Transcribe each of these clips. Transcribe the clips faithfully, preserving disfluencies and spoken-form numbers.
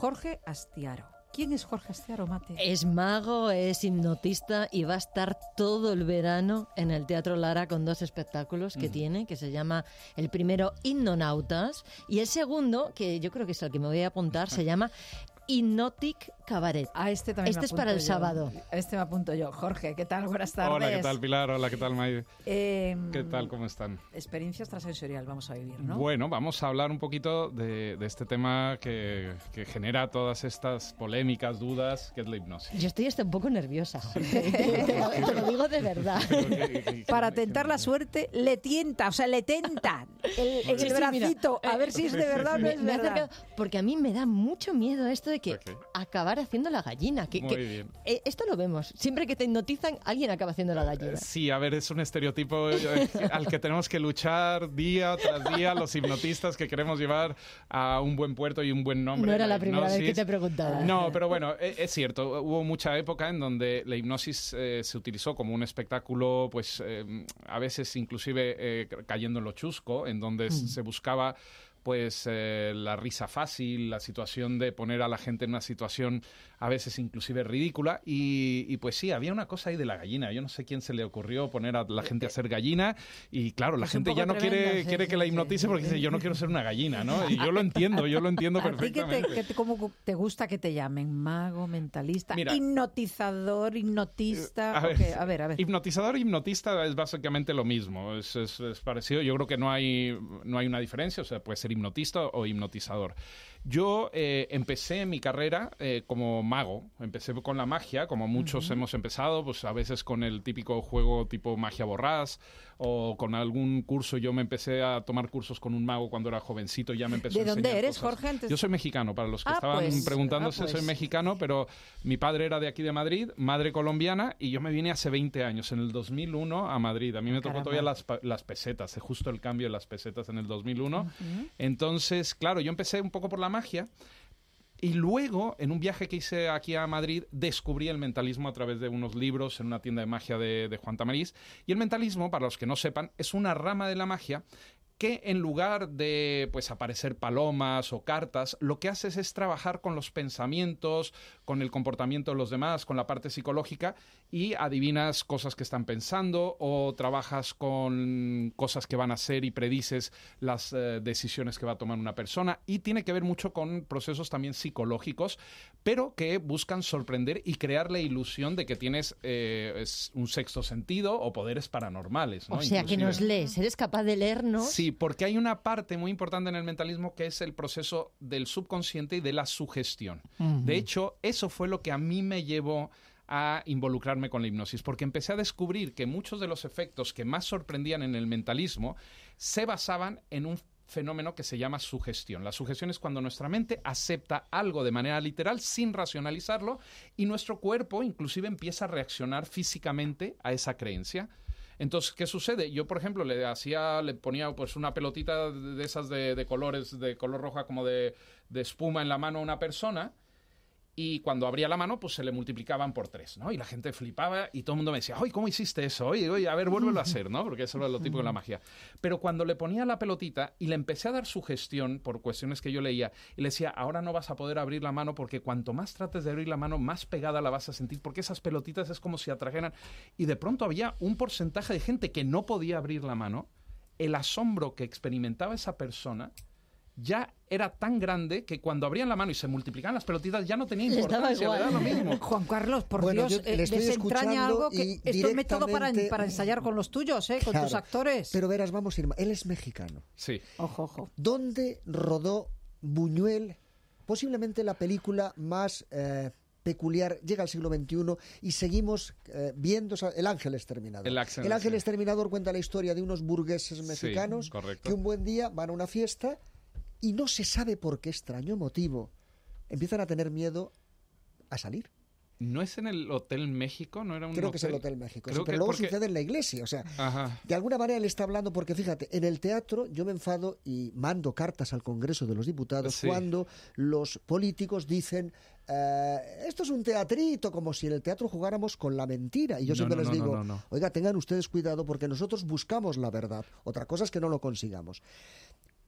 Jorge Astiaro. ¿Quién es Jorge Astiaro, Mate? Es mago, es hipnotista y va a estar todo el verano en el Teatro Lara con dos espectáculos que mm. tiene, que se llama el primero Hipnonautas y el segundo, que yo creo que es el que me voy a apuntar, se llama Hypnotic Cabaret. A este también Este me es para el yo. sábado. A este me apunto yo. Jorge, ¿qué tal? Buenas tardes. Hola, ¿qué tal, Pilar? Hola, ¿qué tal, Maide? Eh, ¿Qué tal? ¿Cómo están? Experiencia extrasensorial vamos a vivir, ¿no? Bueno, vamos a hablar un poquito de, de este tema que, que genera todas estas polémicas, dudas, que es la hipnosis. Yo estoy hasta un poco nerviosa, Jorge. te, lo, te lo digo de verdad. ¿Qué, qué, Para tentar la suerte, le tienta, o sea, le tenta el, el sí, sí, bracito, mira, a ver si es de verdad o no me, es me verdad. Acercado, porque a mí me da mucho miedo esto de que okay. acabar haciendo la gallina. Que, Muy que, bien. Eh, esto lo vemos. Siempre que te hipnotizan, alguien acaba haciendo la gallina. Sí, a ver, es un estereotipo al que tenemos que luchar día tras día los hipnotistas que queremos llevar a un buen puerto y un buen nombre. No era la, la primera hipnosis. vez que te preguntaba. No, pero bueno, es, es cierto. Hubo mucha época en donde la hipnosis eh, se utilizó como un espectáculo, pues eh, a veces inclusive eh, cayendo en lo chusco, en donde mm. se buscaba pues eh, la risa fácil, la situación de poner a la gente en una situación a veces inclusive ridícula y, y pues sí, había una cosa ahí de la gallina. Yo no sé quién se le ocurrió poner a la gente a ser gallina y claro, la es gente ya no tremendo, quiere, sí, quiere sí, que la sí, hipnotice sí, porque sí. dice yo no quiero ser una gallina, ¿no? Y yo lo entiendo, yo lo entiendo ¿A ti perfectamente. qué te, qué te, cómo te gusta que te llamen? ¿Mago, mentalista, Mira, hipnotizador, hipnotista? A ver, okay, a ver, a ver. Hipnotizador e hipnotista es básicamente lo mismo, es, es, es parecido. Yo creo que no hay, no hay una diferencia, o sea, puede ser hipnotista o hipnotizador. Yo eh, empecé mi carrera eh, como mago, empecé con la magia, como muchos uh-huh. hemos empezado, pues a veces con el típico juego tipo magia borrás o con algún curso. Yo me empecé a tomar cursos con un mago cuando era jovencito, ya me empezó a ¿De enseñar dónde eres, cosas. Jorge? Antes... Yo soy mexicano, para los que ah, estaban pues, preguntándose, ah, pues. soy mexicano, pero mi padre era de aquí de Madrid, madre colombiana, y yo me vine hace veinte años, en el dos mil uno, a Madrid. A mí me tocó Caramba. todavía las, las pesetas, justo el cambio de las pesetas en el dos mil uno. Uh-huh. Entonces, claro, yo empecé un poco por la magia. Y luego, en un viaje que hice aquí a Madrid, descubrí el mentalismo a través de unos libros en una tienda de magia de, de Juan Tamariz. Y el mentalismo, para los que no sepan, es una rama de la magia que en lugar de pues aparecer palomas o cartas, lo que haces es trabajar con los pensamientos, con el comportamiento de los demás, con la parte psicológica y adivinas cosas que están pensando o trabajas con cosas que van a hacer y predices las eh, decisiones que va a tomar una persona y tiene que ver mucho con procesos también psicológicos, pero que buscan sorprender y crear la ilusión de que tienes eh, es un sexto sentido o poderes paranormales, ¿no? O sea, Inclusive. que nos lees, eres capaz de leernos. Sí, porque hay una parte muy importante en el mentalismo que es el proceso del subconsciente y de la sugestión. Uh-huh. De hecho, eso fue lo que a mí me llevó a involucrarme con la hipnosis, porque empecé a descubrir que muchos de los efectos que más sorprendían en el mentalismo se basaban en un fenómeno que se llama sugestión. La sugestión es cuando nuestra mente acepta algo de manera literal sin racionalizarlo y nuestro cuerpo inclusive empieza a reaccionar físicamente a esa creencia. Entonces, ¿qué sucede? Yo, por ejemplo, le hacía, le ponía pues una pelotita de esas de, de colores, de color roja como de, de espuma en la mano a una persona y cuando abría la mano, pues se le multiplicaban por tres, ¿no? Y la gente flipaba y todo el mundo me decía, ¡ay, cómo hiciste eso! Oye, oye, a ver, vuélvelo a hacer, ¿no? Porque eso es lo típico de la magia. Pero cuando le ponía la pelotita y le empecé a dar sugestión por cuestiones que yo leía y le decía, ahora no vas a poder abrir la mano porque cuanto más trates de abrir la mano, más pegada la vas a sentir porque esas pelotitas es como si atrajeran. Y de pronto había un porcentaje de gente que no podía abrir la mano. El asombro que experimentaba esa persona ya era tan grande que cuando abrían la mano y se multiplicaban las pelotitas ya no tenía importancia, le daba lo mismo. Juan Carlos, por bueno, Dios, eh, desentraña algo que esto es método para, para ensayar con los tuyos, ¿eh? Con claro, tus actores. Pero verás, vamos a ir, él es mexicano. Sí. Ojo, ojo. ¿Dónde rodó Buñuel posiblemente la película más eh, peculiar? Llega al siglo veintiuno y seguimos eh, viendo El Ángel Exterminador. El Ángel, el Ángel sí. Exterminador cuenta la historia de unos burgueses mexicanos sí, que un buen día van a una fiesta y no se sabe por qué extraño motivo empiezan a tener miedo a salir. ¿No es en el Hotel México? ¿No era un Creo hotel? que es el Hotel México, sí, Creo pero que luego porque... sucede en la iglesia, o sea, Ajá. de alguna manera él está hablando, porque fíjate, en el teatro yo me enfado y mando cartas al Congreso de los Diputados Sí. cuando los políticos dicen eh, esto es un teatrito, como si en el teatro jugáramos con la mentira, y yo No, siempre no, les no, digo, no, no, no. oiga, tengan ustedes cuidado porque nosotros buscamos la verdad, otra cosa es que no lo consigamos.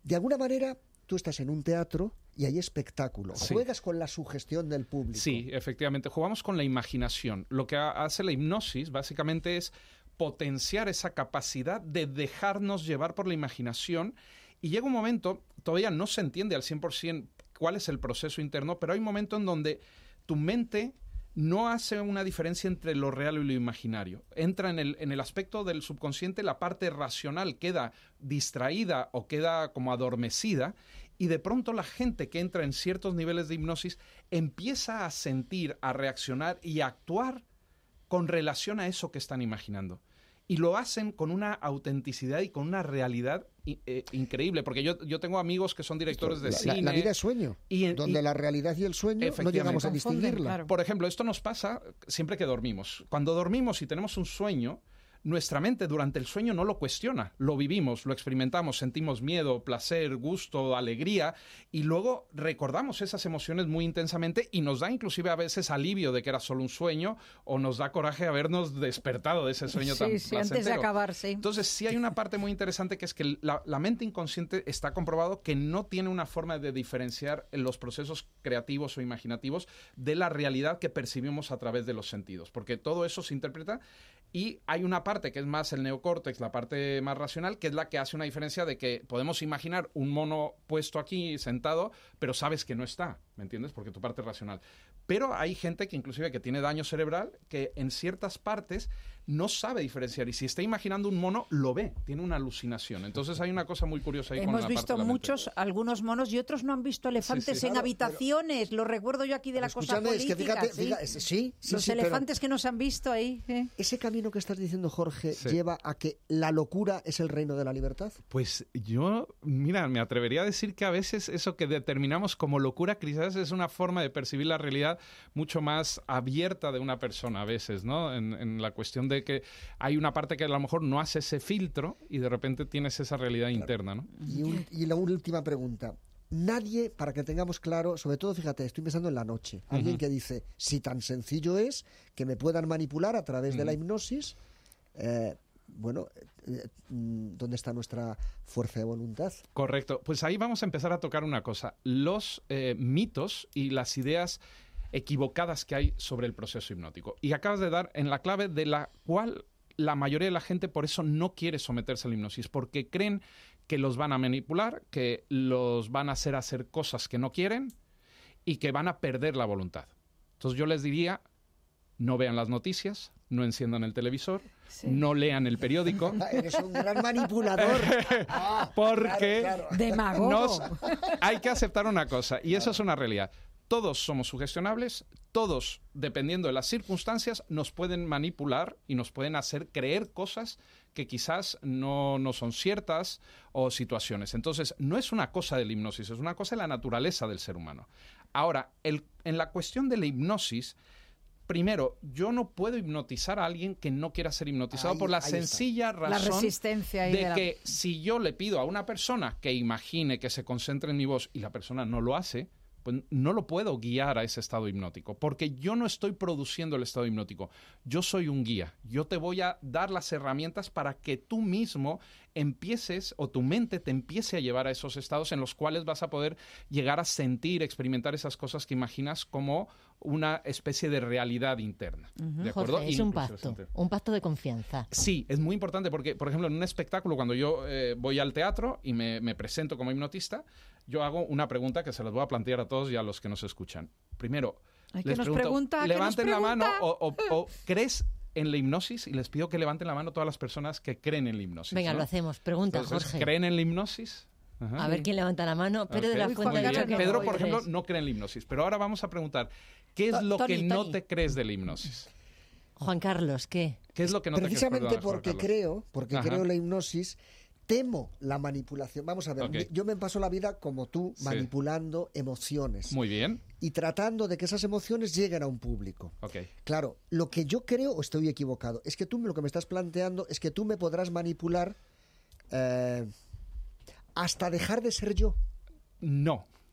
De alguna manera, tú estás en un teatro y hay espectáculo. Sí. Juegas con la sugestión del público. Sí, efectivamente. Jugamos con la imaginación. Lo que hace la hipnosis, básicamente, es potenciar esa capacidad de dejarnos llevar por la imaginación. Y llega un momento, todavía no se entiende al cien por ciento cuál es el proceso interno, pero hay un momento en donde tu mente no hace una diferencia entre lo real y lo imaginario. Entra en el, en el aspecto del subconsciente, la parte racional queda distraída o queda como adormecida, y de pronto la gente que entra en ciertos niveles de hipnosis empieza a sentir, a reaccionar y a actuar con relación a eso que están imaginando. Y lo hacen con una autenticidad y con una realidad eh, increíble. Porque yo, yo tengo amigos que son directores de la, cine. La, la vida es sueño, y, donde y, la realidad y el sueño no llegamos a distinguirla. Claro. Por ejemplo, esto nos pasa siempre que dormimos. Cuando dormimos y tenemos un sueño, nuestra mente durante el sueño no lo cuestiona, lo vivimos, lo experimentamos, sentimos miedo, placer, gusto, alegría, y luego recordamos esas emociones muy intensamente y nos da inclusive a veces alivio de que era solo un sueño, o nos da coraje habernos despertado de ese sueño sí, tan sí, placentero. antes de acabar, sí. Entonces sí hay una parte muy interesante, que es que la, la mente inconsciente está comprobado que no tiene una forma de diferenciar los procesos creativos o imaginativos de la realidad que percibimos a través de los sentidos, porque todo eso se interpreta. Y hay una parte que es más el neocórtex, la parte más racional, que es la que hace una diferencia de que podemos imaginar un mono puesto aquí, sentado, pero sabes que no está, ¿me entiendes? Porque tu parte es racional. Pero hay gente que inclusive que tiene daño cerebral, que en ciertas partes no sabe diferenciar. Y si está imaginando un mono, lo ve, tiene una alucinación. Entonces hay una cosa muy curiosa ahí con la Hemos parte visto de la muchos, mente. algunos monos, y otros no han visto elefantes Sí, sí. en Claro, habitaciones. Lo recuerdo yo aquí de la cosa Escúchame, es que política. fíjate, ¿sí? fíjate, sí, sí, Los sí, elefantes que no se han visto ahí. ¿eh? ¿Ese camino que estás diciendo, Jorge, Sí. lleva a que la locura es el reino de la libertad? Pues yo, mira, me atrevería a decir que a veces eso que determinamos como locura quizás es una forma de percibir la realidad mucho más abierta de una persona a veces, ¿no? En, en la cuestión de que hay una parte que a lo mejor no hace ese filtro y de repente tienes esa realidad claro. interna, ¿no? Y, un, y la última pregunta. Nadie, para que tengamos claro, sobre todo, fíjate, estoy pensando en la noche. Alguien uh-huh. que dice, si tan sencillo es que me puedan manipular a través uh-huh. de la hipnosis, eh, bueno, eh, ¿dónde está nuestra fuerza de voluntad? Correcto. Pues ahí vamos a empezar a tocar una cosa. Los eh, mitos y las ideas equivocadas que hay sobre el proceso hipnótico. Y acabas de dar en la clave de la cual la mayoría de la gente por eso no quiere someterse a la hipnosis, porque creen que los van a manipular, que los van a hacer hacer cosas que no quieren y que van a perder la voluntad. Entonces yo les diría, no vean las noticias, no enciendan el televisor, sí. no lean el periódico. Eres un gran manipulador. Ah, porque claro, claro. Demagogo. Nos, hay que aceptar una cosa, y eso es una realidad. Todos somos sugestionables, todos, dependiendo de las circunstancias, nos pueden manipular y nos pueden hacer creer cosas que quizás no, no son ciertas o situaciones. Entonces, no es una cosa de la hipnosis, es una cosa de la naturaleza del ser humano. Ahora, el, en la cuestión de la hipnosis, primero, yo no puedo hipnotizar a alguien que no quiera ser hipnotizado ahí, por la sencilla está. razón la resistencia de, de la... que si yo le pido a una persona que imagine, que se concentre en mi voz y la persona no lo hace, pues no lo puedo guiar a ese estado hipnótico, porque yo no estoy produciendo el estado hipnótico. Yo soy un guía. Yo te voy a dar las herramientas para que tú mismo empieces, o tu mente te empiece a llevar a esos estados en los cuales vas a poder llegar a sentir, experimentar esas cosas que imaginas como una especie de realidad interna. Uh-huh. ¿De acuerdo? Jorge, es un pacto, un pacto de confianza. Sí, es muy importante porque, por ejemplo, en un espectáculo, cuando yo eh, voy al teatro y me, me presento como hipnotista, yo hago una pregunta que se las voy a plantear a todos y a los que nos escuchan. Primero, Ay, les nos pregunto, pregunta, levanten la pregunta? mano o, o, o ¿crees en la hipnosis? Y les pido que levanten la mano todas las personas que creen en la hipnosis. Venga, ¿no? lo hacemos. Pregunta, Entonces, Jorge. ¿creen en la hipnosis? Ajá. A ver quién levanta la mano. Pedro okay. de la Fuente ha dicho que Pedro, no, por ejemplo, crees. no cree en la hipnosis. Pero ahora vamos a preguntar, ¿qué es lo Tony, que no Tony. te crees de la hipnosis? Juan Carlos, ¿qué? ¿Qué es lo que no Precisamente te crees? Precisamente porque creo, porque Ajá. creo en la hipnosis, temo la manipulación. Vamos a ver, Okay. yo me paso la vida como tú, Sí. manipulando emociones. Muy bien. Y tratando de que esas emociones lleguen a un público. Okay. Claro, lo que yo creo, o estoy equivocado, es que tú lo que me estás planteando es que tú me podrás manipular eh, hasta dejar de ser yo. No.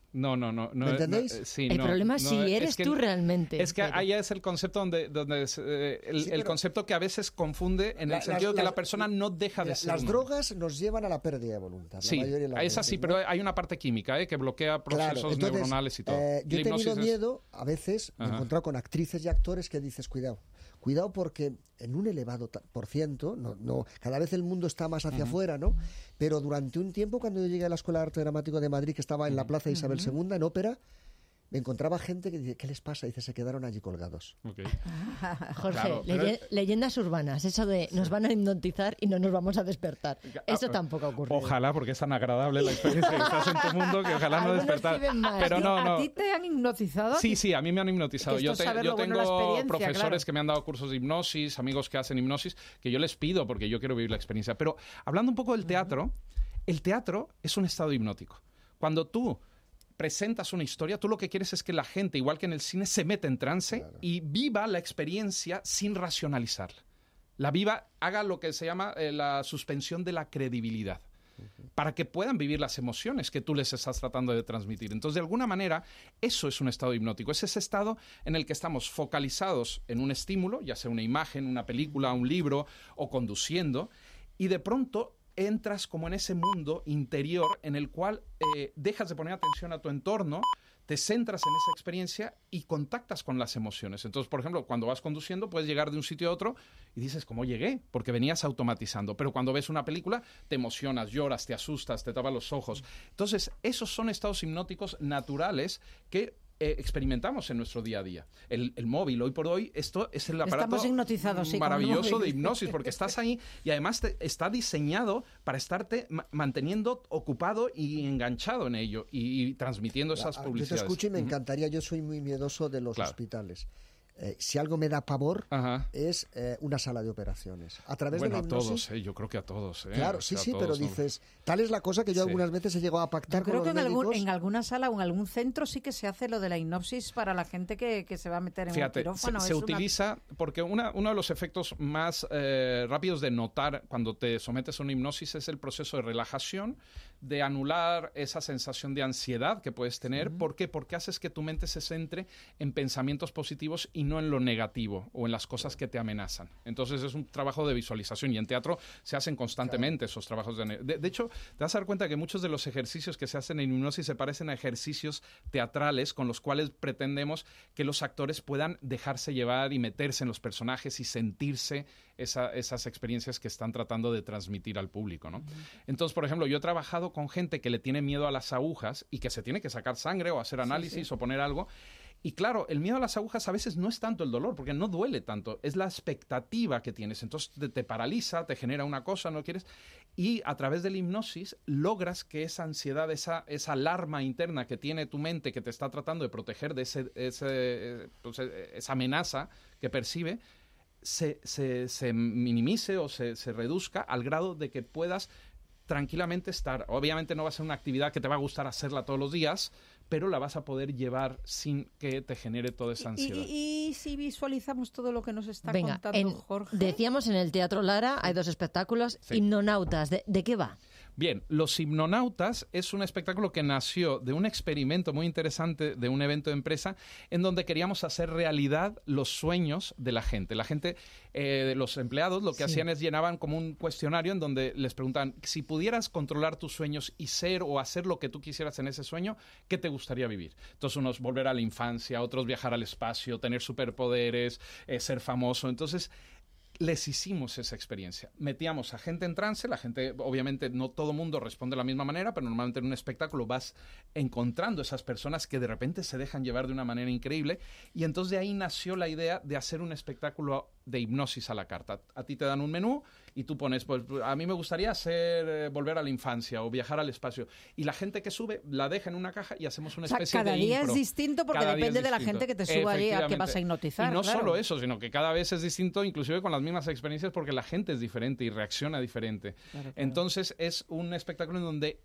No, no, no. no ¿Me entendéis? No, sí, el no, problema es no, si es eres que, tú realmente. Es que pero... ahí es el concepto donde, donde es, eh, el, sí, el concepto que a veces confunde en la, el sentido las, de que la persona no deja de la, ser. Las humano. drogas nos llevan a la pérdida de voluntad. Sí, es así, ¿no? Pero hay una parte química eh, que bloquea procesos claro, entonces, neuronales y todo. Eh, yo he tenido miedo, a veces, me he encontrado con actrices y actores que dices, cuidado, cuidado porque en un elevado por ciento, no, no, cada vez el mundo está más hacia uh-huh. afuera, ¿no? Pero durante un tiempo, cuando yo llegué a la Escuela de Arte Dramático de Madrid, que estaba en la Plaza Isabel uh-huh. segunda, en ópera, me encontraba gente que dice, ¿qué les pasa? Dice, se quedaron allí colgados. Okay. Jorge, claro, leye- pero... leyendas urbanas, eso de nos van a hipnotizar y no nos vamos a despertar. Eso ah, tampoco ocurre. Ojalá, porque es tan agradable la experiencia que estás en tu mundo que ojalá no despertar. Pero no, no. ¿A ti te han hipnotizado? Sí, sí, a mí me han hipnotizado. Yo, te, yo tengo bueno profesores claro. que me han dado cursos de hipnosis, amigos que hacen hipnosis, que yo les pido porque yo quiero vivir la experiencia. Pero hablando un poco del teatro, uh-huh. el teatro es un estado hipnótico. Cuando tú presentas una historia, tú lo que quieres es que la gente, igual que en el cine, se meta en trance claro. y viva la experiencia sin racionalizarla. La viva, haga lo que se llama eh, la suspensión de la credibilidad, uh-huh. para que puedan vivir las emociones que tú les estás tratando de transmitir. Entonces, de alguna manera, eso es un estado hipnótico. Es ese estado en el que estamos focalizados en un estímulo, ya sea una imagen, una película, un libro, o conduciendo, y de pronto entras como en ese mundo interior en el cual eh, dejas de poner atención a tu entorno, te centras en esa experiencia y contactas con las emociones. Entonces, por ejemplo, cuando vas conduciendo puedes llegar de un sitio a otro y dices, ¿cómo llegué? Porque venías automatizando. Pero cuando ves una película te emocionas, lloras, te asustas, te tapas los ojos. Entonces, esos son estados hipnóticos naturales que Eh, experimentamos en nuestro día a día. El, el móvil, hoy por hoy, esto es el aparato Estamos hipnotizados, sí, maravilloso de hipnosis, porque estás ahí y además te, está diseñado para estarte ma- manteniendo ocupado y enganchado en ello y, y transmitiendo esas ah, publicidades. Yo te escucho y me encantaría, yo soy muy miedoso de los claro. hospitales. Eh, si algo me da pavor Ajá. es eh, una sala de operaciones. A través bueno, de la hipnosis, a todos, eh, yo creo que a todos. Eh. Claro, o sí, sea, sí, todos, pero ¿no? dices, tal es la cosa que yo sí. algunas veces he llegado a pactar yo creo con que los en, médicos. algún, en alguna sala o en algún centro sí que se hace lo de la hipnosis para la gente que, que se va a meter en Fíjate, un quirófano. Se, se es utiliza una... porque una, uno de los efectos más eh, rápidos de notar cuando te sometes a una hipnosis es el proceso de relajación, de anular esa sensación de ansiedad que puedes tener. Sí. ¿Por qué? Porque haces que tu mente se centre en pensamientos positivos y no en lo negativo o en las cosas que te amenazan. Entonces es un trabajo de visualización y en teatro se hacen constantemente claro. esos trabajos. De, de, de hecho, te vas a dar cuenta que muchos de los ejercicios que se hacen en hipnosis se parecen a ejercicios teatrales con los cuales pretendemos que los actores puedan dejarse llevar y meterse en los personajes y sentirse esa, esas experiencias que están tratando de transmitir al público, ¿no? Uh-huh. Entonces, por ejemplo, yo he trabajado con gente que le tiene miedo a las agujas y que se tiene que sacar sangre o hacer análisis sí, sí. o poner algo. Y claro, el miedo a las agujas a veces no es tanto el dolor, porque no duele tanto, es la expectativa que tienes. Entonces te, te paraliza, te genera una cosa, no quieres. Y a través de la hipnosis logras que esa ansiedad, esa, esa alarma interna que tiene tu mente, que te está tratando de proteger de ese, ese, pues, esa amenaza que percibe, se, se, se minimice o se, se reduzca al grado de que puedas tranquilamente estar. Obviamente no va a ser una actividad que te va a gustar hacerla todos los días, pero la vas a poder llevar sin que te genere toda esa ansiedad. Y, y, y si visualizamos todo lo que nos está Venga, contando en, Jorge. Decíamos en el Teatro Lara, hay dos espectáculos, sí. Hipnonautas, ¿de, ¿de qué va? Bien, Los Hipnonautas es un espectáculo que nació de un experimento muy interesante de un evento de empresa en donde queríamos hacer realidad los sueños de la gente. La gente, eh, los empleados, lo que sí. hacían es llenaban como un cuestionario en donde les preguntaban, si pudieras controlar tus sueños y ser o hacer lo que tú quisieras en ese sueño, ¿qué te gustaría vivir? Entonces unos volver a la infancia, otros viajar al espacio, tener superpoderes, eh, ser famoso. Entonces les hicimos esa experiencia. Metíamos a gente en trance, la gente, obviamente no todo mundo responde de la misma manera, pero normalmente en un espectáculo vas encontrando esas personas que de repente se dejan llevar de una manera increíble y entonces de ahí nació la idea de hacer un espectáculo de hipnosis a la carta. A ti te dan un menú y tú pones, pues a mí me gustaría hacer, eh, volver a la infancia o viajar al espacio. Y la gente que sube la deja en una caja y hacemos una especie o sea, cada de día impro. es distinto porque cada depende es de la distinto. gente que te suba allí a que vas a hipnotizar. Y no claro. solo eso, sino que cada vez es distinto, inclusive con las mismas experiencias, porque la gente es diferente y reacciona diferente. Claro, claro. Entonces es un espectáculo en donde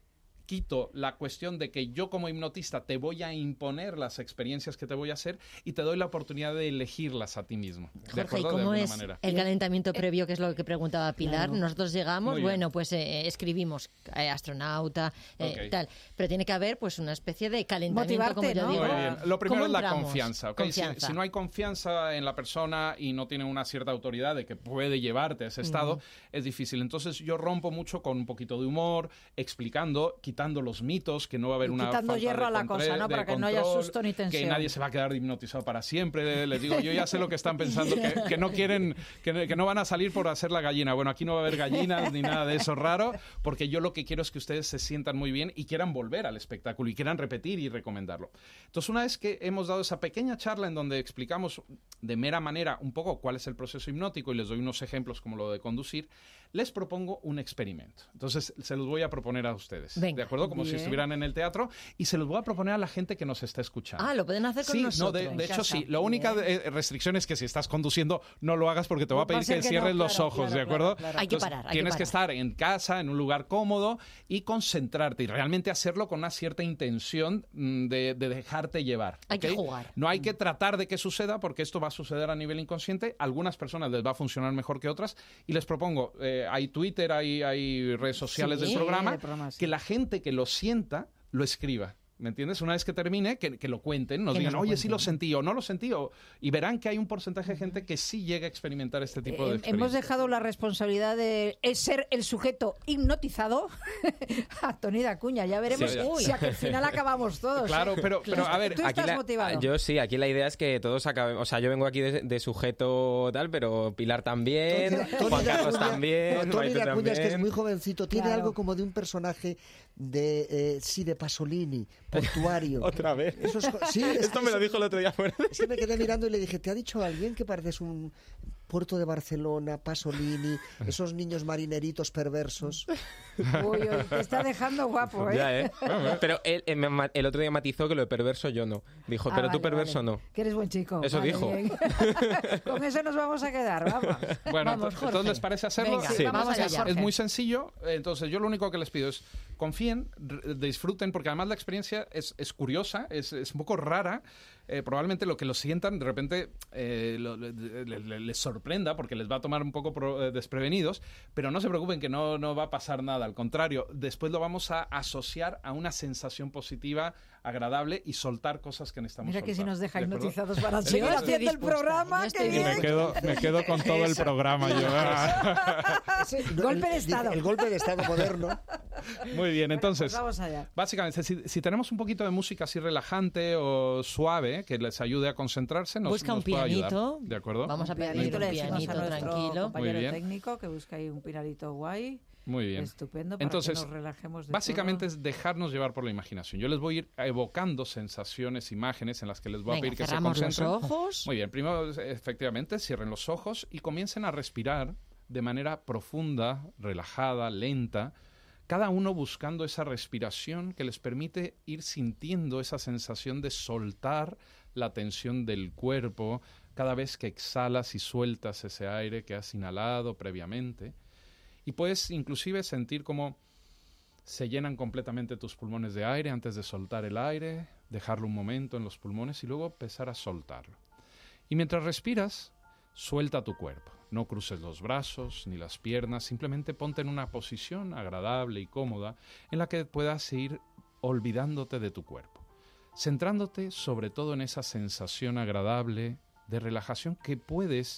quito la cuestión de que yo como hipnotista te voy a imponer las experiencias que te voy a hacer y te doy la oportunidad de elegirlas a ti mismo. ¿De Jorge, acuerdo? ¿y cómo de es manera. el calentamiento previo, que es lo que preguntaba Pilar? Claro. Nosotros llegamos, bueno, pues eh, escribimos eh, astronauta, eh, okay. tal, pero tiene que haber pues una especie de calentamiento, motivarte, como yo ¿no? digo. Muy bien. Lo primero es la entramos? confianza, ¿okay? confianza. Si, si no hay confianza en la persona y no tiene una cierta autoridad de que puede llevarte a ese estado, mm. es difícil. Entonces yo rompo mucho con un poquito de humor, explicando, quitando los mitos, que no va a haber y una quitando falta hierro de a la control, cosa, ¿no? Para que control, no haya susto ni tensión. Que nadie se va a quedar hipnotizado para siempre. Les digo, yo ya sé lo que están pensando, que, que no quieren, que, que no van a salir por hacer la gallina. Bueno, aquí no va a haber gallinas ni nada de eso raro, porque yo lo que quiero es que ustedes se sientan muy bien y quieran volver al espectáculo y quieran repetir y recomendarlo. Entonces, una vez que hemos dado esa pequeña charla en donde explicamos de mera manera un poco cuál es el proceso hipnótico y les doy unos ejemplos como lo de conducir, les propongo un experimento. Entonces, se los voy a proponer a ustedes. Venga, ¿de acuerdo? Como bien. Si estuvieran en el teatro, y se los voy a proponer a la gente que nos está escuchando. Ah, lo pueden hacer con sí, nosotros. No, de, de hecho, sí. La única de, restricción es que si estás conduciendo, no lo hagas porque te voy a pedir que, que cierres no, los claro, ojos, claro, ¿de acuerdo? Claro, claro. Hay que Entonces, parar. Hay tienes que, parar. que estar en casa, en un lugar cómodo y concentrarte y realmente hacerlo con una cierta intención de, de dejarte llevar. Hay ¿okay? que jugar. No hay que tratar de que suceda porque esto va a suceder a nivel inconsciente. A algunas personas les va a funcionar mejor que otras y les propongo, eh, hay Twitter, hay, hay redes sociales sí, del programa, de programa sí. que la gente que lo sienta lo escriba. ¿Me entiendes? Una vez que termine, que, que lo cuenten, nos que digan, nos oye, cuenten. Sí lo sentí o no lo sentí, o, y verán que hay un porcentaje de gente que sí llega a experimentar este tipo de experiencias. Hemos dejado la responsabilidad de ser el sujeto hipnotizado a Toni Dacuña. Ya veremos sí, ya. Uy, si a que al final acabamos todos. Claro, pero, pero a ver... ¿Tú aquí estás la, motivado? Yo sí, aquí la idea es que todos acabemos... O sea, yo vengo aquí de, de sujeto tal, pero Pilar también, Toni, Juan Carlos Dacuña, también, no, Toni Dacuña es que es muy jovencito, tiene claro. algo como de un personaje de, eh, sí, de Pasolini, portuario. Otra vez. Eso es, sí, es, Esto me lo dijo el otro día fuera. Es que me quedé mirando y le dije, ¿te ha dicho alguien que pareces un Puerto de Barcelona, Pasolini, esos niños marineritos perversos? Uy, uy, te está dejando guapo, ¿eh? Ya, ¿eh? Pero él, el, el otro día matizó que lo de perverso yo no. Dijo, ah, pero vale, tú perverso vale. no. Que eres buen chico. Eso vale, dijo. Con eso nos vamos a quedar, vamos. Bueno, vamos, entonces ¿les parece hacerlo? Venga, sí. Vamos allá, es, es muy sencillo. Entonces yo lo único que les pido es confíen, disfruten, porque además la experiencia es, es curiosa, es, es un poco rara. Eh, probablemente lo que lo sientan de repente eh, lo, le, le, le, les sorprenda porque les va a tomar un poco pro, eh, desprevenidos, pero no se preocupen que no, no va a pasar nada, al contrario, después lo vamos a asociar a una sensación positiva, agradable y soltar cosas que necesitamos Mira soltar. que si nos deja ¿De hipnotizados para seguir haciendo el programa, qué bien. Me quedo, me quedo con todo el programa yo. Ese, golpe de Estado. El golpe de Estado moderno. Muy bien, entonces, bueno, pues vamos allá. Básicamente, si, si tenemos un poquito de música así relajante o suave, que les ayude a concentrarse, nos, busca nos un puede pianito. ayudar. ¿De acuerdo? Vamos a pedir un pianito tranquilo. Compañero técnico que busca ahí un pianito guay. Muy bien. Estupendo, para Entonces, que nos relajemos de básicamente todo. Es dejarnos llevar por la imaginación. Yo les voy a ir evocando sensaciones, imágenes en las que les voy Venga, a pedir que se cerramos concentren. los ojos. Muy bien, primero, efectivamente, cierren los ojos y comiencen a respirar de manera profunda, relajada, lenta, cada uno buscando esa respiración que les permite ir sintiendo esa sensación de soltar la tensión del cuerpo cada vez que exhalas y sueltas ese aire que has inhalado previamente. Y puedes inclusive sentir cómo se llenan completamente tus pulmones de aire antes de soltar el aire, dejarlo un momento en los pulmones y luego empezar a soltarlo. Y mientras respiras, suelta tu cuerpo. No cruces los brazos ni las piernas, simplemente ponte en una posición agradable y cómoda en la que puedas ir olvidándote de tu cuerpo, centrándote sobre todo en esa sensación agradable de relajación que puedes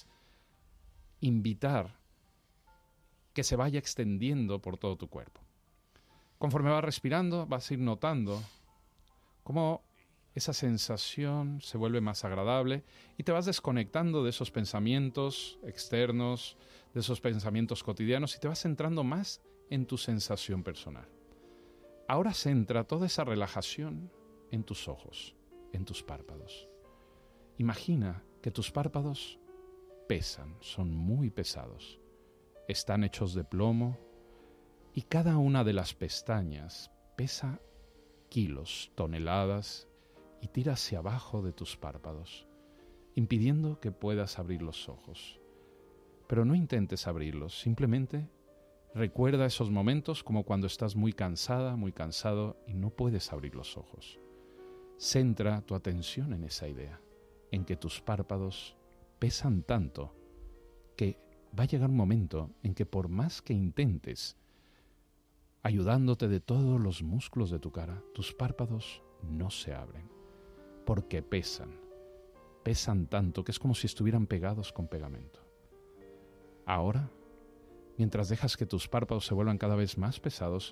invitar que se vaya extendiendo por todo tu cuerpo. Conforme vas respirando, vas a ir notando cómo esa sensación se vuelve más agradable y te vas desconectando de esos pensamientos externos, de esos pensamientos cotidianos y te vas centrando más en tu sensación personal. Ahora centra toda esa relajación en tus ojos, en tus párpados. Imagina que tus párpados pesan, son muy pesados. Están hechos de plomo y cada una de las pestañas pesa kilos, toneladas y tira hacia abajo de tus párpados, impidiendo que puedas abrir los ojos. Pero no intentes abrirlos, simplemente Recuerda esos momentos como cuando estás muy cansada, muy cansado y no puedes abrir los ojos. Centra tu atención en esa idea, en que tus párpados pesan tanto que va a llegar un momento en que por más que intentes, ayudándote de todos los músculos de tu cara, tus párpados no se abren, porque pesan, pesan tanto que es como si estuvieran pegados con pegamento. Ahora, mientras dejas que tus párpados se vuelvan cada vez más pesados,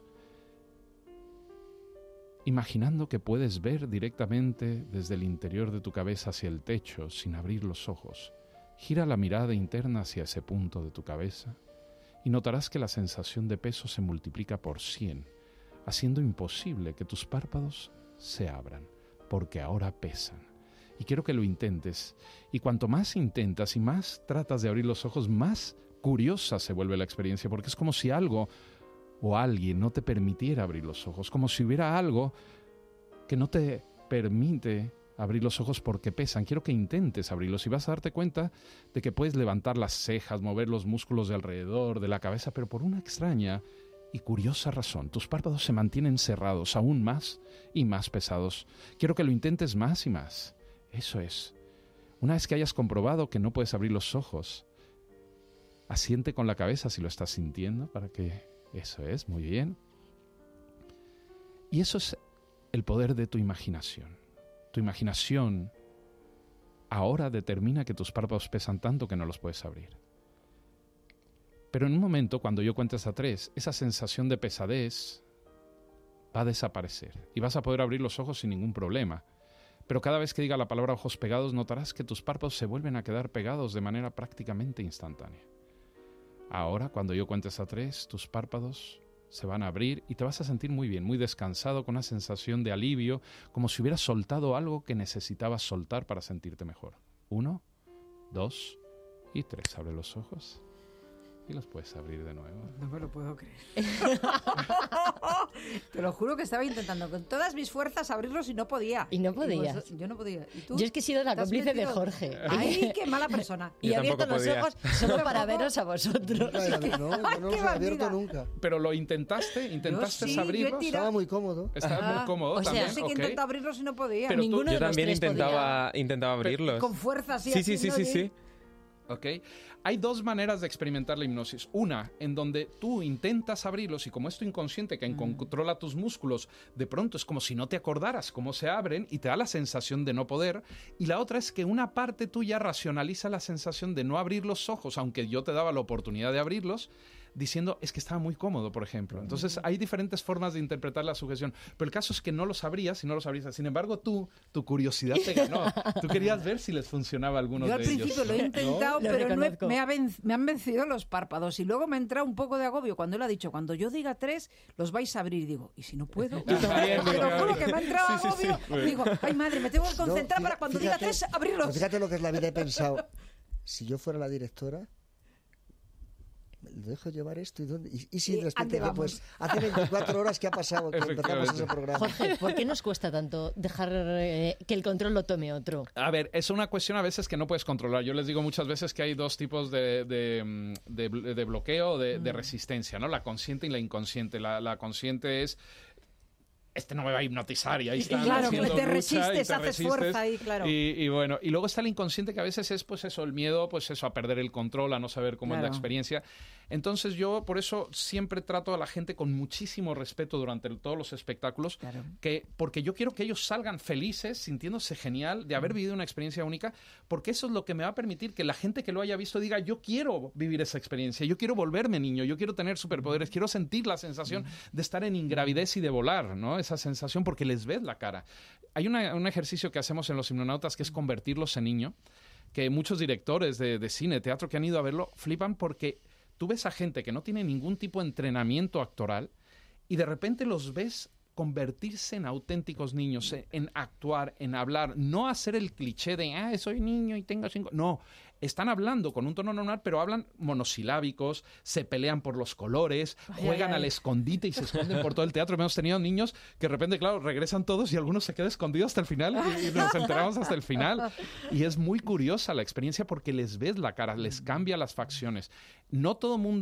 imaginando que puedes ver directamente desde el interior de tu cabeza hacia el techo sin abrir los ojos, gira la mirada interna hacia ese punto de tu cabeza y notarás que la sensación de peso se multiplica por cien, haciendo imposible que tus párpados se abran, porque ahora pesan. Y quiero que lo intentes, y cuanto más intentas y más tratas de abrir los ojos, más curiosa se vuelve la experiencia, porque es como si algo o alguien no te permitiera abrir los ojos, como si hubiera algo que no te permite abrir los ojos porque pesan. Quiero que intentes abrirlos y vas a darte cuenta de que puedes levantar las cejas, mover los músculos de alrededor de la cabeza, pero por una extraña y curiosa razón, tus párpados se mantienen cerrados, aún más y más pesados. Quiero que lo intentes más y más. Eso es. Una vez que hayas comprobado que no puedes abrir los ojos, asiente con la cabeza si lo estás sintiendo para que... Eso es, muy bien. Y eso es el poder de tu imaginación. Tu imaginación ahora determina que tus párpados pesan tanto que no los puedes abrir. Pero en un momento, cuando yo cuente hasta tres, esa sensación de pesadez va a desaparecer y vas a poder abrir los ojos sin ningún problema. Pero cada vez que diga la palabra ojos pegados, notarás que tus párpados se vuelven a quedar pegados de manera prácticamente instantánea. Ahora, cuando yo cuente hasta tres, tus párpados se van a abrir y te vas a sentir muy bien, muy descansado, con una sensación de alivio, como si hubieras soltado algo que necesitabas soltar para sentirte mejor. Uno, dos y tres. Abre los ojos y los puedes abrir de nuevo. No me lo puedo creer. Te lo juro que estaba intentando con todas mis fuerzas abrirlos y no podía. Y no podías. Pues, yo no podía. ¿Y tú? Yo es que he sido la cómplice de Jorge. ¡Ay, qué mala persona! Y he abierto los podía. ojos solo para veros a vosotros. No, yo no, yo no los he abierto nunca. ¿Pero lo intentaste? ¿Intentaste Yo sí, abrirlos? yo he tirado. Estaba muy cómodo. Estaba Ah, muy cómodo o sea, también. Yo sí que ok. intentaba abrirlos y no podía. Pero tú- Ninguno Yo de los también tres intentaba, intentaba abrirlos. Con fuerza, así. Sí, sí, sí, sí, haciendo sí. así. ¿Ok? Hay dos maneras de experimentar la hipnosis. Una, en donde tú intentas abrirlos y como es tu inconsciente que controla tus músculos, de pronto es como si no te acordaras cómo se abren y te da la sensación de no poder. Y la otra es que una parte tuya racionaliza la sensación de no abrir los ojos, aunque yo te daba la oportunidad de abrirlos, diciendo, es que estaba muy cómodo, por ejemplo. Entonces, hay diferentes formas de interpretar la sugestión. Pero el caso es que no los abrías y no los abrías. Sin embargo, tú, tu curiosidad te ganó. Tú querías ver si les funcionaba alguno Yo de al ellos. principio lo he intentado, Lo pero no he- reconozco. me, ha ven- me han vencido los párpados. Y luego me ha entrado un poco de agobio cuando él ha dicho, cuando yo diga tres, los vais a abrir. Y digo, ¿y si no puedo? Yo también, Te lo digo, juro que me ha entrado sí, sí, sí. agobio. Y digo, ay madre, me tengo que concentrar No, para cuando diga fíjate- tres, abrirlos. Pero fíjate lo que es la vida. He pensado, si yo fuera la directora, ¿le dejo llevar esto? ¿Y, dónde? y, y si ¿Y de repente, ande pues, hace veinticuatro horas que ha pasado que empezamos ese programa. Jorge, ¿por qué nos cuesta tanto dejar eh, que el control lo tome otro? A ver, es una cuestión a veces que no puedes controlar. Yo les digo muchas veces que hay dos tipos de, de, mm, de bl- de bloqueo, de, de resistencia, ¿no? La consciente y la inconsciente. La, la consciente es... Este no me va a hipnotizar y ahí está. claro, haciendo que te lucha y resistes, te haces resistes. fuerza ahí, claro. Y, y bueno, y luego está el inconsciente que a veces es pues eso, el miedo, pues eso, a perder el control, a no saber cómo es la Claro. experiencia. Entonces yo por eso siempre trato a la gente con muchísimo respeto durante el- todos los espectáculos, Claro. que, porque yo quiero que ellos salgan felices, sintiéndose genial de haber vivido una experiencia única, porque eso es lo que me va a permitir que la gente que lo haya visto diga, yo quiero vivir esa experiencia, yo quiero volverme niño, yo quiero tener superpoderes, quiero sentir la sensación de estar en ingravidez y de volar, ¿no? Esa sensación porque les ves la cara. Hay una- un ejercicio que hacemos en los hipnonautas que es convertirlos en niño, que muchos directores de, de cine, teatro que han ido a verlo flipan porque tú ves a gente que no tiene ningún tipo de entrenamiento actoral y de repente los ves convertirse en auténticos niños, en, en actuar, en hablar, no hacer el cliché de, ah, soy niño y tengo cinco... No, están hablando con un tono normal, pero hablan monosilábicos, se pelean por los colores, juegan al escondite y se esconden por todo el teatro. Hemos tenido niños que de repente, claro, regresan todos y algunos se quedan escondidos hasta el final y, y nos enteramos hasta el final. Y es muy curiosa la experiencia porque les ves la cara, les cambia las facciones. No todo mundo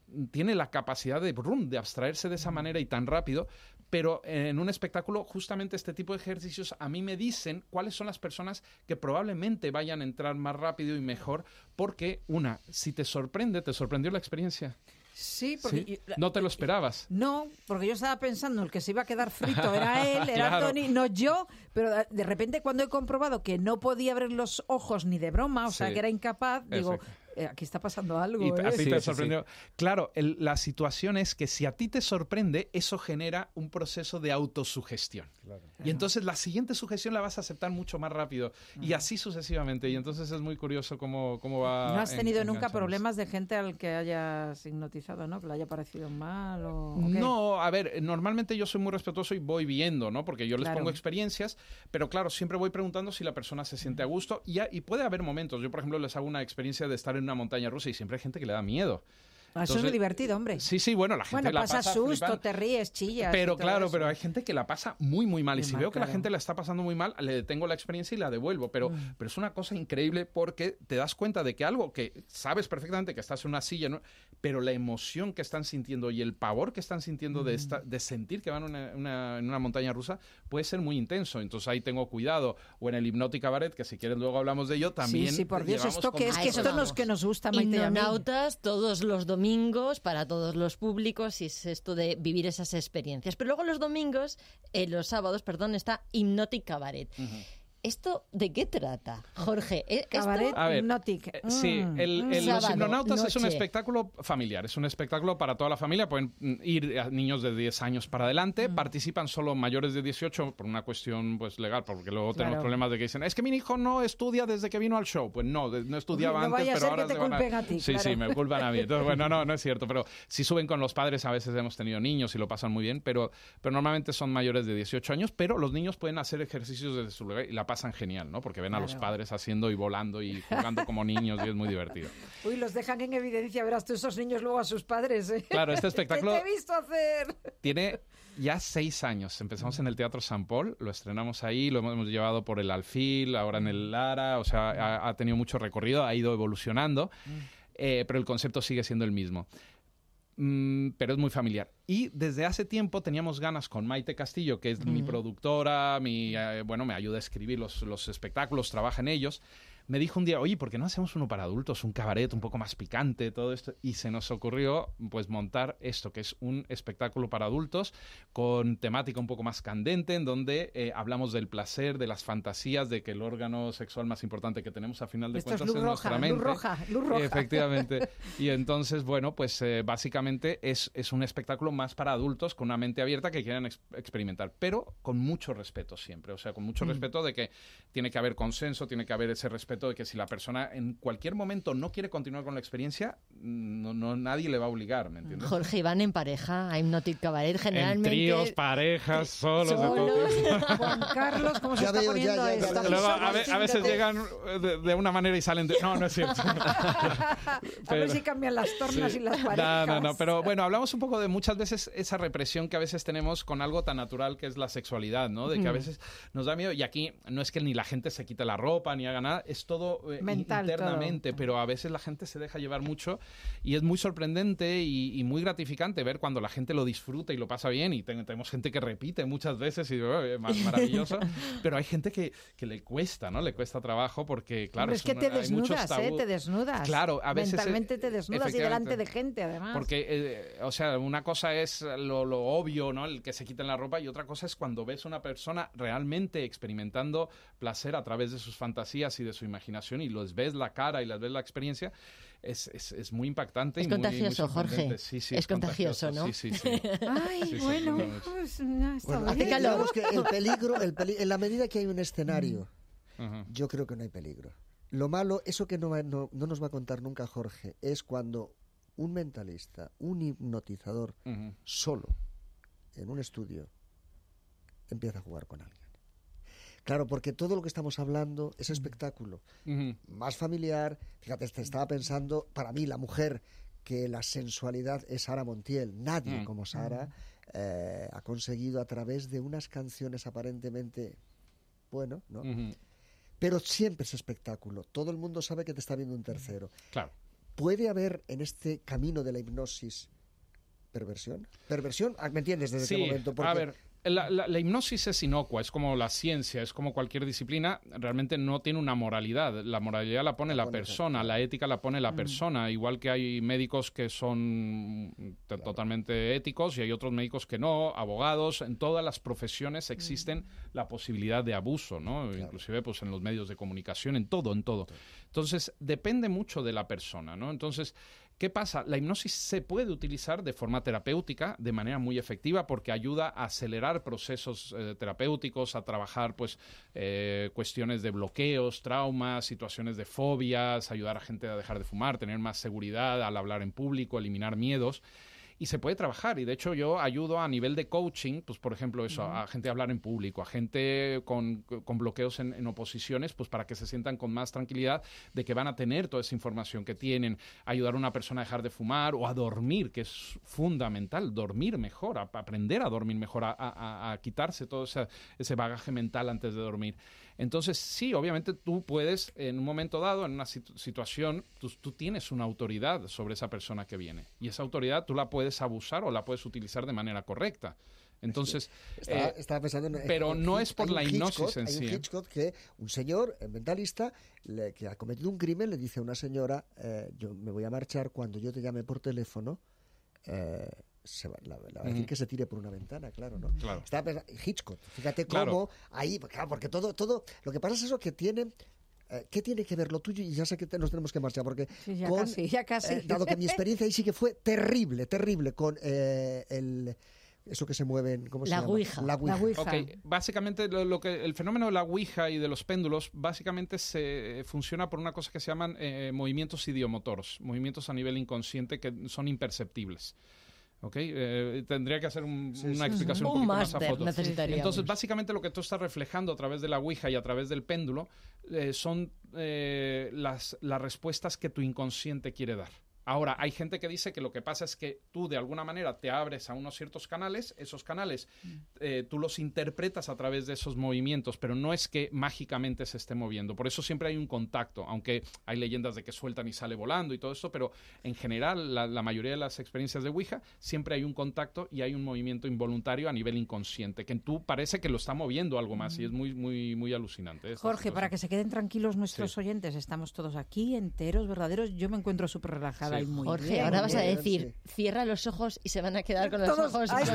tiene la capacidad de, brum, de abstraerse de esa manera y tan rápido, pero en un espectáculo justamente este tipo de ejercicios a mí me dicen cuáles son las personas que probablemente vayan a entrar más rápido y mejor, porque una, si te sorprende, te sorprendió la experiencia. Sí, porque... ¿Sí? Yo, ¿No te lo esperabas? No, porque yo estaba pensando el que se iba a quedar frito era él, era Claro. Tony, no yo, pero de repente cuando he comprobado que no podía abrir los ojos ni de broma, o sea, Sí. que era incapaz, digo, Exacto. eh, aquí está pasando algo. Y a ¿eh? ti Sí, te sí, sorprendió. Claro, el- la situación es que si a ti te sorprende, eso genera un proceso de autosugestión. Y entonces la siguiente sugestión la vas a aceptar mucho más rápido. Y así sucesivamente. Y entonces es muy curioso cómo, cómo va. ¿No has en- tenido nunca enganchándose. problemas de gente al que hayas hipnotizado, ¿no? Que le haya parecido mal o... ¿o qué? No, a ver, normalmente yo soy muy respetuoso y voy viendo, ¿no? Porque yo les Claro. pongo experiencias, pero claro, siempre voy preguntando si la persona se siente a gusto y, y puede haber momentos. Yo, por ejemplo, les hago una experiencia de estar en una montaña rusa y siempre hay gente que le da miedo. Ah, Eso es Entonces, muy divertido, hombre. Sí, sí, bueno, la gente Bueno, la pasa pasa susto, flipando. te ríes, chillas. y Pero todo claro, eso. pero hay gente que la pasa muy, muy mal. Y Muy si mal, veo que la claro. gente la está pasando muy mal, le detengo la experiencia y la devuelvo. Pero, Mm. pero es una cosa increíble porque te das cuenta de que algo que sabes perfectamente que estás en una silla, ¿no? Pero la emoción que están sintiendo y el pavor que están sintiendo de, esta, de sentir que van una, una- en una montaña rusa puede ser muy intenso. Entonces ahí tengo cuidado. O en el Hypnotic Cabaret, que si quieres luego hablamos de ello, también. Sí, sí, por Dios, llevamos esto con que es A que eso esto nos vamos. que nos gusta, Maite, y a mí. Innonautas todos los domingos para todos los públicos y es esto de vivir esas experiencias. Pero luego los domingos, eh, los sábados, perdón, está Hypnotic Cabaret. ¿Esto de qué trata, Jorge? ¿Eh, esto- Cabaret A ver, Hypnotic. Eh, Sí, Mm, el, mm. el- los Sábado, hipnonautas es un noche. espectáculo familiar, es un espectáculo para toda la familia, pueden mm, ir a niños de diez años para adelante, participan solo mayores de dieciocho por una cuestión pues legal, porque luego tenemos Claro. problemas de que dicen, es que mi hijo no estudia desde que vino al show. Pues no, de- no estudiaba Uy, no antes, vaya a pero ser ahora que te se van culpen a ti, Sí, claro. sí, me culpan a mí. Entonces, bueno, no, no es cierto, pero si suben con los padres, a veces hemos tenido niños y lo pasan muy bien, pero, pero normalmente son mayores de dieciocho años, pero los niños pueden hacer ejercicios desde su lugar y la pasan genial, ¿no? Porque ven a los Claro. padres haciendo y volando y jugando como niños y es muy divertido. Uy, los dejan en evidencia, verás tú esos niños luego a sus padres. ¿eh? Claro, este ¿Qué espectáculo te he visto hacer? tiene ya seis años. Empezamos en el Teatro San Paul, lo estrenamos ahí, lo hemos, hemos llevado por el Alfil, ahora en el Lara, o sea, ha, ha tenido mucho recorrido, ha ido evolucionando, eh, pero el concepto sigue siendo el mismo. Mm, pero es muy familiar. Y desde hace tiempo teníamos ganas con Maite Castillo, que es mi productora, mi, eh, bueno, me ayuda a escribir los, los espectáculos, trabaja en ellos. Me dijo un día, oye, ¿por qué no hacemos uno para adultos, un cabaret un poco más picante, todo esto? Y se nos ocurrió, pues, montar esto, que es un espectáculo para adultos con temática un poco más candente, en donde eh, hablamos del placer, de las fantasías, de que el órgano sexual más importante que tenemos a final de Esto es cuentas luz es roja, nuestra mente. luz roja, luz roja. Efectivamente. Y entonces, bueno, pues eh, básicamente es, es un espectáculo más para adultos con una mente abierta que quieran ex- experimentar, pero con mucho respeto siempre. O sea, con mucho respeto de que tiene que haber consenso, tiene que haber ese respeto de que si la persona en cualquier momento no quiere continuar con la experiencia, no, no nadie le va a obligar, ¿me entiendes? Jorge, ¿van en pareja a Hypnotic Cabaret? Generalmente... En tríos, parejas, solos, de todo solos. tipo. Juan Carlos, ¿cómo se Ya está veo, poniendo ya, ya, esto? ya, ya. Luego, a, Somos ve- a veces chingotes. llegan de, de una manera y salen de... No, no es cierto. A ver Pero- si cambian las tornas y las No, parejas. no, no, pero bueno, hablamos un poco de muchas veces esa represión que a veces tenemos con algo tan natural que es la sexualidad, ¿no? De que a veces nos da miedo, y aquí no es que ni la gente se quite la ropa ni haga nada, es todo eh, Mental, internamente, todo. pero a veces la gente se deja llevar mucho y es muy sorprendente y, y muy gratificante ver cuando la gente lo disfruta y lo pasa bien, y ten- tenemos gente que repite muchas veces y digo, "Eh, más maravilloso", pero hay gente que, que le cuesta, ¿no? Le cuesta trabajo porque, claro, Hombre, es que una- te hay muchos desnudas, ¿eh? tabú. Te desnudas. Claro, a veces, eh, Mentalmente te desnudas y delante efectivamente. de gente, además. Porque, eh, o sea, una cosa es lo, lo obvio, ¿no? El que se quiten la ropa, y otra cosa es cuando ves a una persona realmente experimentando placer a través de sus fantasías y de su imaginación y los ves la cara y les ves la experiencia, es, es, es muy impactante. Es y muy- muy contagioso, sorprendente. Jorge. Sí, sí, Es contagioso, ¿no? Sí, sí, sí. Ay, Sí, sí, bueno, sí, sí. pues, no, está Bueno, bien. hace calor. digamos que el peligro, el peli- en la medida que hay un escenario, Ajá. yo creo que no hay peligro. Lo malo, eso que no, va- no, no nos va a contar nunca Jorge, es cuando un mentalista, un hipnotizador Ujú. solo, en un estudio, empieza a jugar con alguien. Claro, porque todo lo que estamos hablando es espectáculo. Ujú. Más familiar. Fíjate, te estaba pensando, para mí, la mujer, que la sensualidad es Sara Montiel. Nadie Mm. como Sara eh, ha conseguido a través de unas canciones aparentemente, bueno, ¿no? Ujú. Pero siempre es espectáculo. Todo el mundo sabe que te está viendo un tercero. Claro. ¿puede haber en este camino de la hipnosis perversión? ¿Perversión? ¿Me entiendes desde sí, qué momento? Porque... a ver, la, la, la hipnosis es inocua, es como la ciencia, es como cualquier disciplina, realmente no tiene una moralidad. La moralidad la pone la, la pone persona, la ética la pone la mm. persona, igual que hay médicos que son claro. totalmente éticos y hay otros médicos que no, abogados, en todas las profesiones existen mm. la posibilidad de abuso, ¿no? Claro. Inclusive pues en los medios de comunicación, en todo, en todo. Entonces, depende mucho de la persona, ¿no? Entonces, ¿qué pasa? La hipnosis se puede utilizar de forma terapéutica de manera muy efectiva porque ayuda a acelerar procesos eh, terapéuticos, a trabajar pues eh, cuestiones de bloqueos, traumas, situaciones de fobias, ayudar a gente a dejar de fumar, tener más seguridad al hablar en público, eliminar miedos. Y se puede trabajar, y de hecho yo ayudo a nivel de coaching, pues por ejemplo eso, uh-huh. a gente a hablar en público, a gente con, con bloqueos en, en oposiciones, pues para que se sientan con más tranquilidad de que van a tener toda esa información que tienen, ayudar a una persona a dejar de fumar o a dormir, que es fundamental, dormir mejor, a, a aprender a dormir mejor, a, a, a quitarse todo ese, ese bagaje mental antes de dormir. Entonces, sí, obviamente tú puedes, en un momento dado, en una situ- situación, tú, tú tienes una autoridad sobre esa persona que viene. Y esa autoridad tú la puedes abusar o la puedes utilizar de manera correcta. Entonces, estaba, eh, estaba pensando en, pero en, no es por la hipnosis Hitchcock, en hay sí. Hay un Hitchcock que un señor el mentalista le, que ha cometido un crimen le dice a una señora, eh, yo me voy a marchar cuando yo te llame por teléfono. Eh, Se va, la, la va a decir que se tire por una ventana, claro, ¿no? Claro. Está Hitchcock, fíjate claro. cómo ahí, claro, porque todo, todo, lo que pasa es eso que tiene, eh, ¿qué tiene que ver lo tuyo? Y ya sé que te, nos tenemos que marchar, porque sí, ya con, casi, ya casi. Eh, dado que mi experiencia ahí sí que fue terrible, terrible, con eh, el... Eso que se mueven, ¿cómo se la llama? Ouija. La Ouija. La Ouija. Okay. Básicamente, lo, lo que, el fenómeno de la Ouija y de los péndulos básicamente se funciona por una cosa que se llaman eh, movimientos idiomotoros, movimientos a nivel inconsciente que son imperceptibles. Okay, eh, tendría que hacer un, sí, una sí, explicación sí. un poquito un más a máster fondo. necesitaríamos. Entonces, básicamente lo que tú estás reflejando a través de la Ouija y a través del péndulo eh, son eh, las, las respuestas que tu inconsciente quiere dar. Ahora, hay gente que dice que lo que pasa es que tú de alguna manera te abres a unos ciertos canales, esos canales eh, tú los interpretas a través de esos movimientos, pero no es que mágicamente se esté moviendo. Por eso siempre hay un contacto, aunque hay leyendas de que sueltan y sale volando y todo eso, pero en general la, la mayoría de las experiencias de Ouija siempre hay un contacto y hay un movimiento involuntario a nivel inconsciente, que tú parece que lo está moviendo algo más y es muy, muy, muy alucinante. Jorge, para que se queden tranquilos nuestros sí. oyentes, estamos todos aquí enteros, verdaderos. Yo me encuentro súper relajada. Sí. Muy Jorge, bien, ahora vas a bien, decir, sí. cierra los ojos y se van a quedar con los Todos, ojos ay,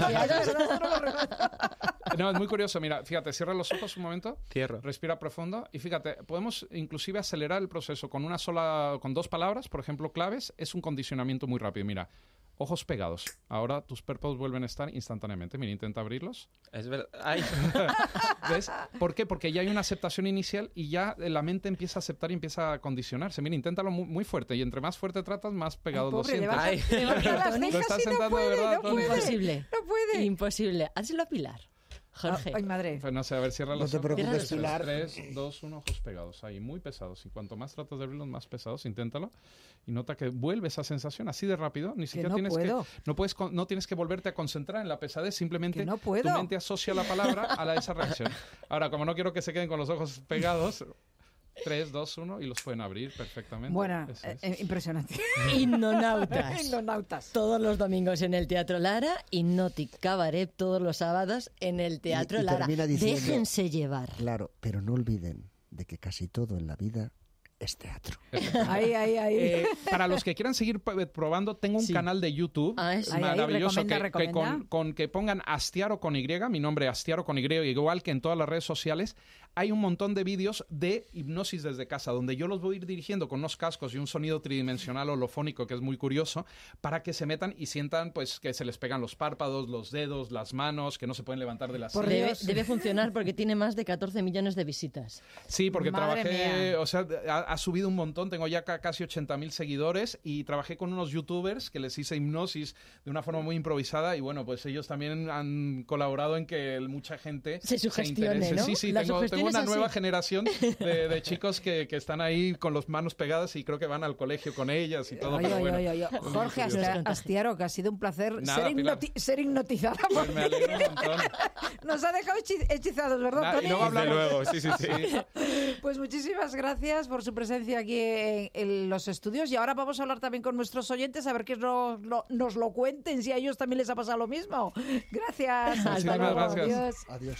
no, es muy curioso. Mira, fíjate, cierra los ojos un momento. Cierro. Respira profundo. Y fíjate, podemos inclusive acelerar el proceso con una sola, con dos palabras, por ejemplo, claves. Es un condicionamiento muy rápido. Mira, ojos pegados. Ahora tus párpados vuelven a estar instantáneamente. Mira, intenta abrirlos. Es verdad. Ay. ¿Ves? ¿Por qué? Porque ya hay una aceptación inicial y ya la mente empieza a aceptar y empieza a condicionarse. Mira, inténtalo muy, muy fuerte y entre más fuerte tratas, más pegado lo sientes. Ay, las lo estás sentando no puede, de verdad. No puede, imposible. No puede. Imposible. Hazlo a Pilar. Jorge. Ay, madre. Pues no sé, a ver, cierra los ojos. No te preocupes, Pilar. tres, dos, uno, ojos pegados. Ahí, muy pesados. Y cuanto más tratas de abrirlos, más pesados. Inténtalo. Y nota que vuelve esa sensación así de rápido. Ni siquiera no tienes puedo. que... No, puedes, no tienes que volverte a concentrar en la pesadez. Simplemente que no puedo. tu mente asocia la palabra a la, esa reacción. Ahora, como no quiero que se queden con los ojos pegados... tres, dos, uno y los pueden abrir perfectamente. Bueno, eh, eh, impresionante. Hipnonautas. Hipnonautas. Todos los domingos en el Teatro Lara. Hipnotic Cabaret todos los sábados en el Teatro y, y Lara. Diciendo, déjense llevar. Claro, pero no olviden de que casi todo en la vida es teatro. Ahí, ahí, ahí. Eh, para los que quieran seguir probando, tengo un sí. canal de YouTube ah, es maravilloso ahí, recomienda, que, que recomienda. con, con que pongan Astiaro con Y, mi nombre Astiaro con Y, igual que en todas las redes sociales, hay un montón de vídeos de hipnosis desde casa, donde yo los voy a ir dirigiendo con unos cascos y un sonido tridimensional holofónico que es muy curioso, para que se metan y sientan pues que se les pegan los párpados, los dedos, las manos, que no se pueden levantar de la silla. Debe, debe funcionar porque tiene más de catorce millones de visitas. Sí, porque Madre trabajé, mía. o sea, ha, ha subido un montón, tengo ya casi ochenta mil seguidores y trabajé con unos youtubers que les hice hipnosis de una forma muy improvisada y bueno, pues ellos también han colaborado en que mucha gente se sugestione, se ¿no? Sí, sí, La tengo, tengo una así. nueva generación de, de chicos que, que están ahí con las manos pegadas y creo que van al colegio con ellas y todo. Oye, pero oye, bueno, oye, oye. Jorge Astia- Astiaro, que ha sido un placer Nada, ser, hipnoti- ser hipnotizada. Pues me alegro un montón. Nos ha dejado hechi- hechizados, ¿verdad, Nah, Tony? y luego Desde hablamos, luego, sí, sí, sí. Pues muchísimas gracias por su presencia aquí en, en los estudios y ahora vamos a hablar también con nuestros oyentes a ver que nos lo, nos lo cuenten si a ellos también les ha pasado lo mismo. Gracias. Hasta luego. Gracias. Adiós. Adiós.